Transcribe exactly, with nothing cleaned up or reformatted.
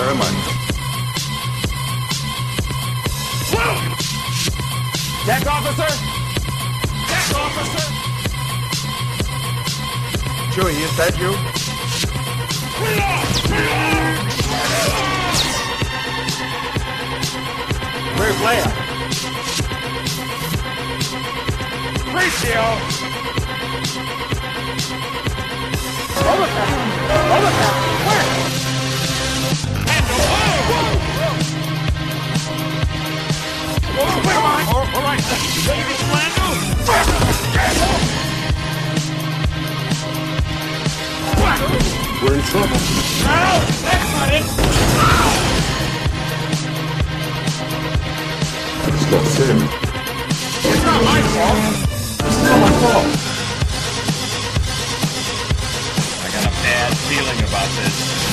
very much. Deck officer! Deck officer! Chewie, is that you? Where's Leia? Ratio! Overpass! Overpass! Where? Oh, come on! All right, Lady Lando! We're in trouble. No! That's not it! It's not Sim. It's not my fault! It's not my fault. I got a bad feeling about this.